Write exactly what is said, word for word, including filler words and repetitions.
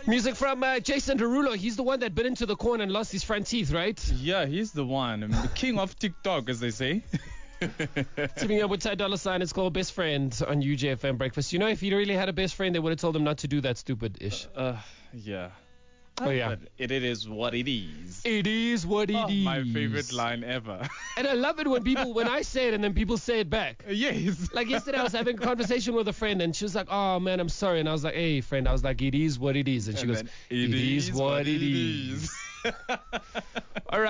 Music from uh, Jason Derulo. He's the one that bit into the corn and lost his front teeth, right? Yeah, he's the one. I mean, the king of TikTok, as they say. Teaming up with Ty Dolla Sign. It's called Best Friend on U J F M Breakfast. You know, if he really had a best friend, they would have told him not to do that stupid-ish. Uh, uh yeah. Oh, yeah. But it, it is what it is. It is what it oh, is. My favorite line ever. And I love it when people, when I say it and then people say it back. Yes. Like yesterday, I was having a conversation with a friend and she was like, "Oh man, I'm sorry." And I was like, "Hey friend," I was like, "It is what it is." And she and goes, "It, "It is, is what, what it is." is. All right.